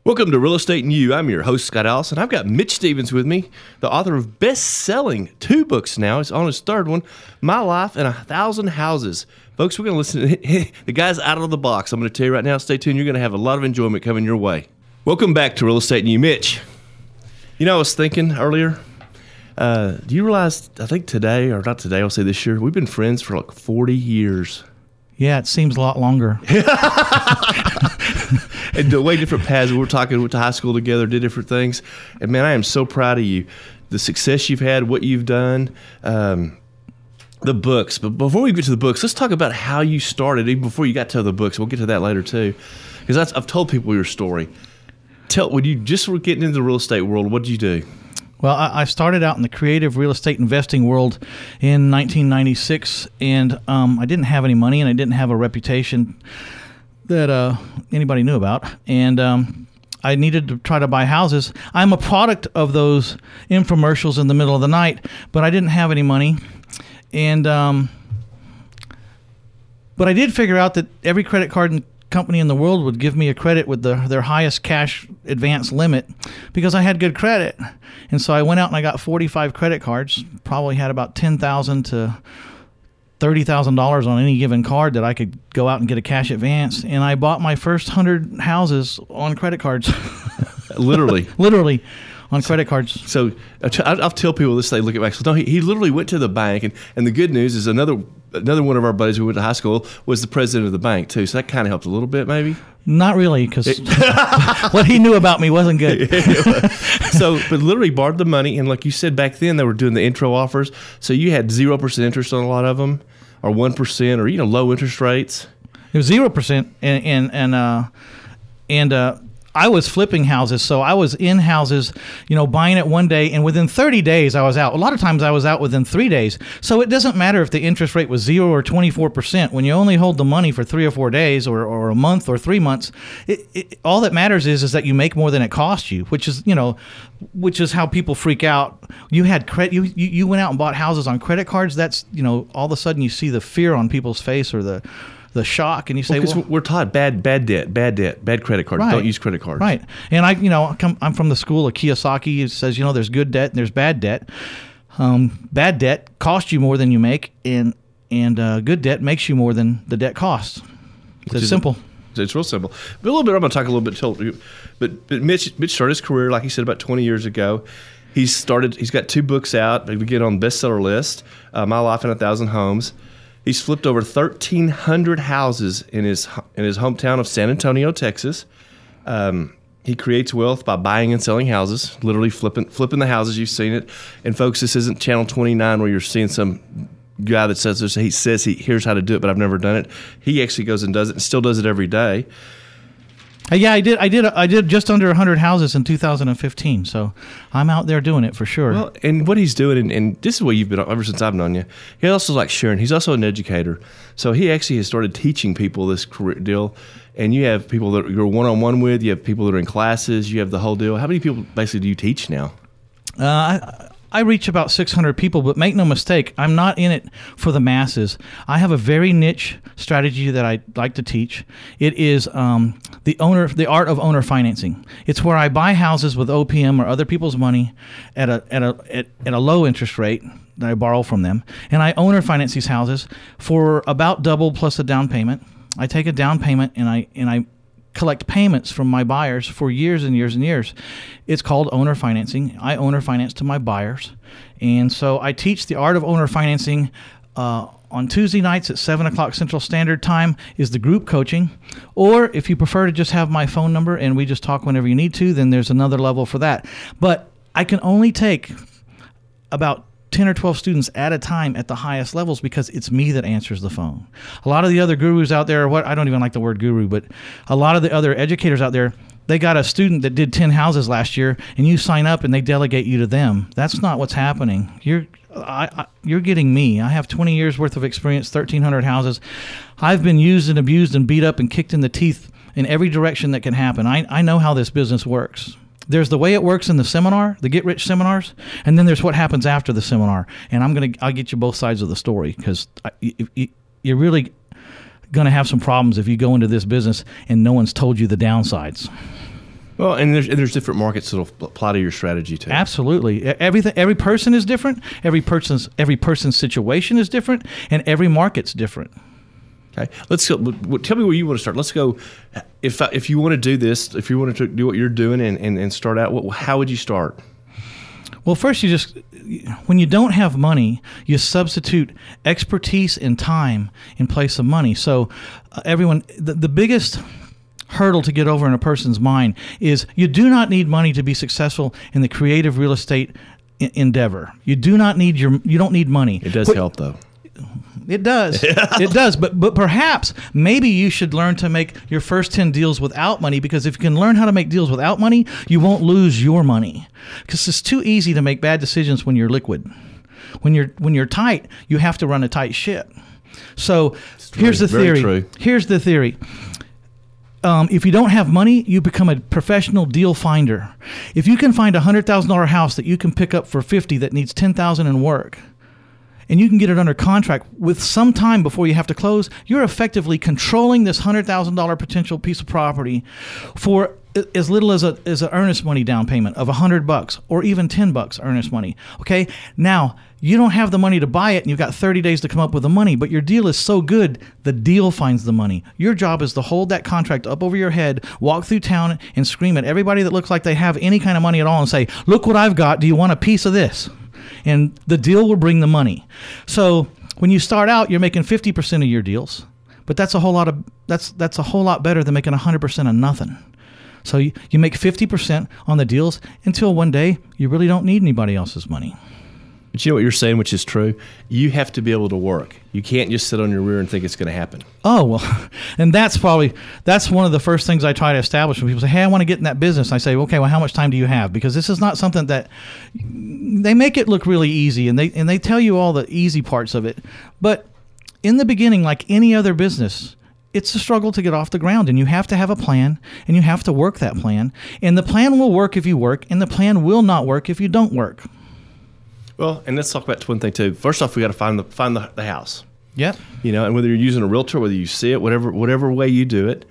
Welcome to Real Estate and You. I'm your host, Scott Allison. I've got Mitch Stevens with me, the author of best-selling 2 books now. He's on his 3rd one, My Life in 1,000 Houses. Folks, we're going to listen to the guy's out of the box. I'm going to tell you right now, stay tuned. You're going to have a lot of enjoyment coming your way. Welcome back to Real Estate and You, Mitch. You know, I was thinking earlier, do you realize, I think today, or not today, I'll say this year, we've been friends for like 40 years. Yeah, it seems a lot longer. And the way different paths. We were talking, went to high school together, did different things. And man, I am so proud of you. The success you've had, what you've done, the books. But before we get to the books, let's talk about how you started, even before you got to the books. We'll get to that later too. Because I've told people your story. When you just were getting into the real estate world, what did you do? Well, I started out in the creative real estate investing world in 1996, and I didn't have any money, and I didn't have a reputation that anybody knew about, and I needed to try to buy houses. I'm a product of those infomercials in the middle of the night, but I didn't have any money, and but I did figure out that every credit card company in the world would give me a credit with their highest cash advance limit because I had good credit. And so I went out and I got 45 credit cards, probably had about $10,000 to $30,000 on any given card that I could go out and get a cash advance. And I bought my first 100 houses on credit cards. Literally. Literally. On credit cards. So I'll tell people this, they look at Max. No, he literally went to the bank, and the good news is another one of our buddies who went to high school was the president of the bank too. So that kind of helped a little bit, maybe. Not really, because what he knew about me wasn't good. But literally borrowed the money, and like you said back then, they were doing the intro offers. So you had 0% interest on a lot of them, or 1%, or low interest rates. It was 0%, and I was flipping houses, so I was in houses, buying it one day, and within 30 days I was out. A lot of times I was out within 3 days. So it doesn't matter if the interest rate was 0 or 24%. When you only hold the money for 3 or 4 days or a month or 3 months, all that matters is that you make more than it cost you, which is how people freak out. You had credit, you went out and bought houses on credit cards. That's, all of a sudden you see the fear on people's face or the shock, and you say, well, we're taught bad debt, bad credit cards. Right. Don't use credit cards. Right. And I'm from the school of Kiyosaki. It says, there's good debt and there's bad debt. Bad debt costs you more than you make, and good debt makes you more than the debt costs. It's simple. It's real simple. But a little bit, I'm going to talk a little bit. But Mitch started his career, like he said, about 20 years ago. He's got 2 books out. They get on the bestseller list. My Life in 1,000 Homes. He's flipped over 1,300 houses in his hometown of San Antonio, Texas. He creates wealth by buying and selling houses, literally flipping the houses. You've seen it. And folks, this isn't Channel 29 where you're seeing some guy that says this. He says here's how to do it, but I've never done it. He actually goes and does it and still does it every day. Yeah, I did just under 100 houses in 2015, so I'm out there doing it for sure. Well, and what he's doing, and this is what you've been ever since I've known you, he also likes sharing. He's also an educator, so he actually has started teaching people this career deal, and you have people that you're one-on-one with, you have people that are in classes, you have the whole deal. How many people basically do you teach now? I reach about 600 people, but make no mistake, I'm not in it for the masses. I have a very niche strategy that I like to teach. It is the art of owner financing. It's where I buy houses with OPM or other people's money at a low interest rate that I borrow from them, and I owner finance these houses for about double plus a down payment. I take a down payment and I collect payments from my buyers for years and years and years. It's called owner financing. I owner finance to my buyers. And so I teach the art of owner financing on Tuesday nights at 7 o'clock Central Standard Time is the group coaching. Or if you prefer to just have my phone number and we just talk whenever you need to, then there's another level for that. But I can only take about 10 or 12 students at a time at the highest levels because it's me that answers the phone. A lot of the other gurus out there, I don't even like the word guru, but a lot of the other educators out there, they got a student that did 10 houses last year and you sign up and they delegate you to them. That's not what's happening. You're getting me. I have 20 years worth of experience, 1,300 houses. I've been used and abused and beat up and kicked in the teeth in every direction that can happen. I know how this business works. There's the way it works in the seminar, the Get Rich seminars, and then there's what happens after the seminar. And I'll get you both sides of the story because you're really going to have some problems if you go into this business and no one's told you the downsides. Well, and there's different markets that'll apply to your strategy too. Absolutely. Every person is different. Every person's situation is different, and every market's different. Okay, let's go. Tell me where you want to start. Let's go. If you want to do this, if you want to do what you're doing and start out, how would you start? Well, first when you don't have money, you substitute expertise and time in place of money. So the biggest hurdle to get over in a person's mind is you do not need money to be successful in the creative real estate endeavor. You don't need money. It does help though. It does. It does. But perhaps maybe you should learn to make your first 10 deals without money, because if you can learn how to make deals without money, you won't lose your money. Because it's too easy to make bad decisions when you're liquid. When you're tight, you have to run a tight ship. So here's the theory. Very true. Here's the theory. If you don't have money, you become a professional deal finder. If you can find a $100,000 house that you can pick up for $50,000 that needs $10,000 in work, and you can get it under contract with some time before you have to close, you're effectively controlling this $100,000 potential piece of property for as little as an earnest money down payment of $100 or even $10 earnest money. Okay, now you don't have the money to buy it, and you've got 30 days to come up with the money, but your deal is so good, the deal finds the money. Your job is to hold that contract up over your head, walk through town, and scream at everybody that looks like they have any kind of money at all and say, "Look what I've got. Do you want a piece of this?" And the deal will bring the money. So when you start out, you're making 50% of your deals, but that's a whole lot better than making 100% of nothing. So you make 50% on the deals until one day you really don't need anybody else's money. But you know what you're saying, which is true? You have to be able to work. You can't just sit on your rear and think it's going to happen. Oh, well, and that's one of the first things I try to establish when people say, "Hey, I want to get in that business." I say, "Okay, well, how much time do you have?" Because this is not something that they make it look really easy, and they tell you all the easy parts of it. But in the beginning, like any other business, it's a struggle to get off the ground, and you have to have a plan, and you have to work that plan. And the plan will work if you work, and the plan will not work if you don't work. Well, and let's talk about one thing too. First off, we got to find the house. Yep. You know, and whether you're using a realtor, whether you see it, whatever way you do it,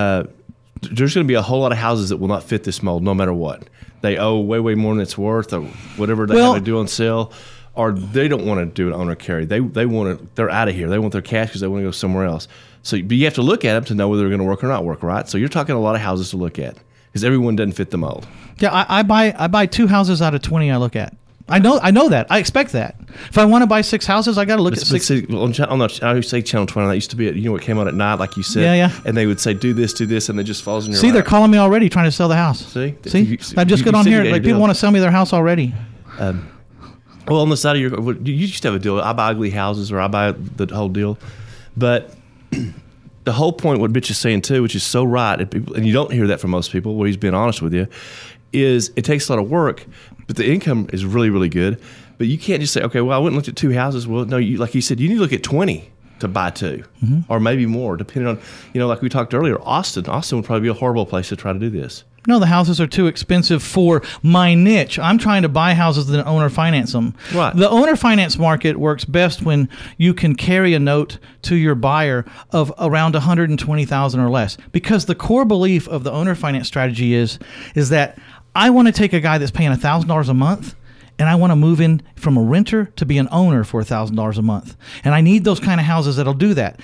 there's going to be a whole lot of houses that will not fit this mold, no matter what. They owe way more than it's worth, or whatever they have to do on sale, or they don't want to do an owner carry. They're out of here. They want their cash because they want to go somewhere else. So, but you have to look at them to know whether they're going to work or not work, right? So you're talking a lot of houses to look at because everyone doesn't fit the mold. Yeah, I buy 2 houses out of 20 I look at. I know that. I expect that. If I want to buy 6 houses, I got to look at 6. See, I would say Channel 20. That used to be what came on at night, like you said. Yeah. And they would say, do this, and it just falls in your lap. They're calling me already trying to sell the house. See? I just got on here. Like, people want to sell me their house already. Well, on the side of you used to have a deal. I buy ugly houses, or I buy the whole deal. But the whole point, what Mitch is saying too, which is so right, and you don't hear that from most people, where he's being honest with you, is it takes a lot of work, but the income is really, really good. But you can't just say, okay, well, I went and looked at 2 houses. Well, no, like you said, you need to look at 20 to buy 2, or maybe more, depending on, like we talked earlier, Austin would probably be a horrible place to try to do this. No, the houses are too expensive for my niche. I'm trying to buy houses that owner finance them. Right. The owner finance market works best when you can carry a note to your buyer of around $120,000 or less, because the core belief of the owner finance strategy is that I want to take a guy that's paying $1,000 a month, and I want to move in from a renter to be an owner for $1,000 a month. And I need those kind of houses that'll do that.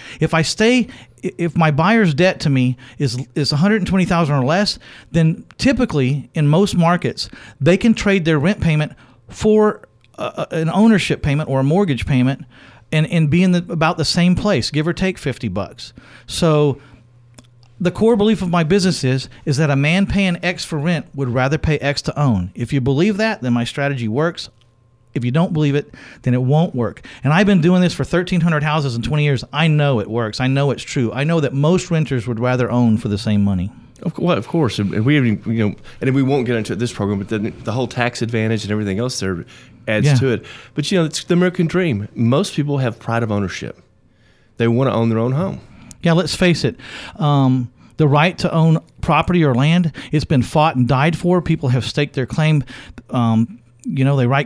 If my buyer's debt to me is $120,000 or less, then typically in most markets, they can trade their rent payment for an ownership payment or a mortgage payment and be in about the same place, give or take $50. So the core belief of my business is that a man paying X for rent would rather pay X to own. If you believe that, then my strategy works. If you don't believe it, then it won't work. And I've been doing this for 1,300 houses in 20 years. I know it works. I know it's true. I know that most renters would rather own for the same money. Of course, and we haven't, and we won't get into this program, but then the whole tax advantage and everything else there adds to it. But it's the American dream. Most people have pride of ownership. They want to own their own home. Yeah, let's face it. The right to own property or land, it's been fought and died for. People have staked their claim. They write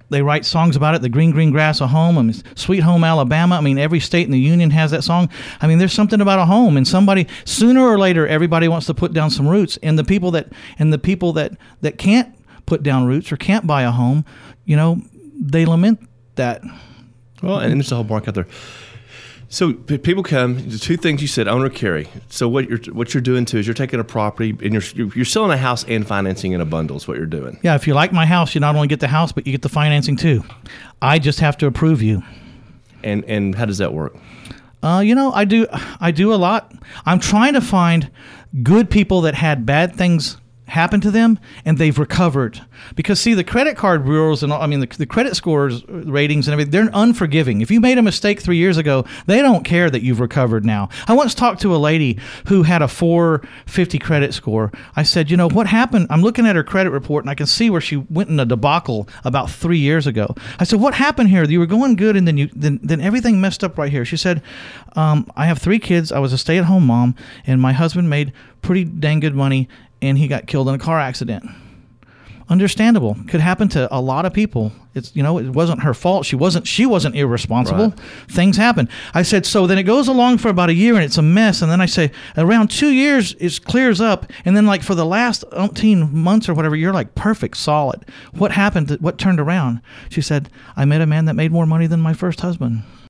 They write songs about it. The green, green grass of home. I mean, Sweet Home Alabama. I mean, every state in the union has that song. I mean, there's something about a home, and somebody sooner or later, everybody wants to put down some roots. And the people that can't put down roots or can't buy a home, they lament that. Well, and there's a whole market out there. So people come. The two things you said, own or carry. So what you're doing too is you're taking a property and you're selling a house and financing in a bundle. Is what you're doing. Yeah, if you like my house, you not only get the house, but you get the financing too. I just have to approve you. And how does that work? I do a lot. I'm trying to find good people that had bad things happen to them and they've recovered. Because see, the credit card bureaus and the credit scores ratings and everything, they're unforgiving. If you made a mistake 3 years ago, they don't care that you've recovered now. I once talked to a lady who had a 450 credit score. I said, what happened? I'm looking at her credit report and I can see where she went in a debacle about 3 years ago. I said, what happened here? You were going good and then everything messed up right here. She said, I have 3 kids. I was a stay-at-home mom and my husband made pretty dang good money and he got killed in a car accident. Understandable. Could happen to a lot of people. It wasn't her fault. She wasn't irresponsible. Right. Things happen. I said, so then it goes along for about a year and it's a mess. And then I say, around 2 years, it clears up. And then like for the last 18 months or whatever, you're like perfect, solid. What happened? What turned around? She said, I met a man that made more money than my first husband.